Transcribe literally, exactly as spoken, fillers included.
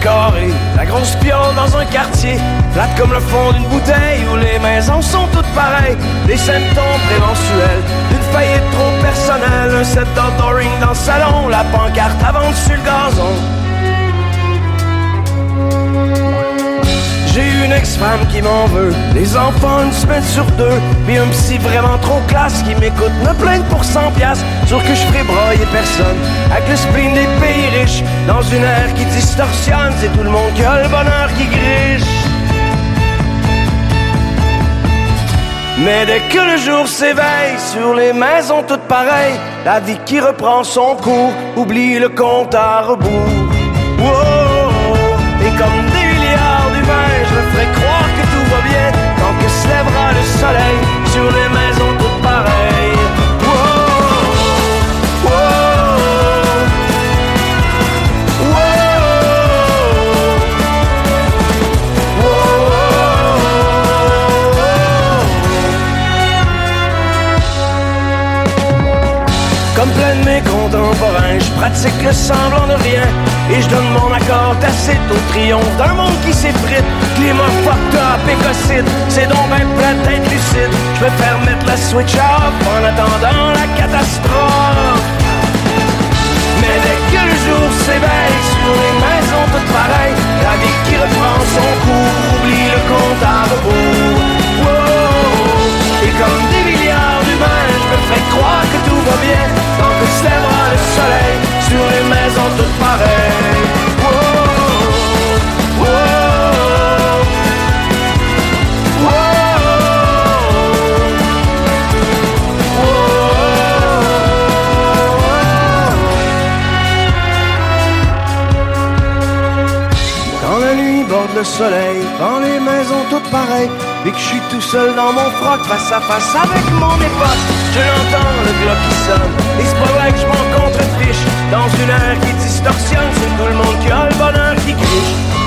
carrés, la grosse piole dans un quartier, plate comme le fond d'une bouteille où les maisons sont toutes pareilles. Les symptômes prémensuels d'une faillite trop personnelle, un set d'outdooring dans le salon, la pancarte à vendre sur le gazon. J'ai une ex-femme qui m'en veut, les enfants une semaine sur deux, puis un psy vraiment trop classe qui m'écoute me plaindre pour cent piastres, sûr que je ferai broyer personne, avec le spleen des pays riches, dans une ère qui distorsionne, c'est tout le monde qui a le bonheur qui griche. Mais dès que le jour s'éveille, sur les maisons toutes pareilles, la vie qui reprend son cours, oublie le compte à rebours. Wow, et comme des milliards d'humains, je me ferai croire que tout va bien quand que se lèvera le soleil sur les maisons toutes pareilles. Wow, wow, wow, wow. Comme plein de mes contemporains, je pratique le semblant de rien et je donne mon accord tacite au triomphe d'un monde qui s'effrite. Climat fucked up, écocide, c'est donc ben plein d'être lucide. Je préfère mettre la switch off en attendant la catastrophe. Mais dès que le jour s'éveille sur les maisons toutes pareilles, la vie qui reprend son cours, oublie le compte à rebours. Wow. Et comme des milliards d'humains, je me fais croire que tout va bien quand que se lèvera le soleil sur les maisons toutes pareilles. Wow. Wow. Wow. Quand la nuit borde le soleil, quand les maisons toutes pareilles, et que je suis tout seul dans mon froc face à face avec mon époque, je l'entends le glas qui sonne, et c'est pas vrai que je m'en contrefiche dans une ère qui distorsionne, c'est tout le monde qui a le bonheur qui criche.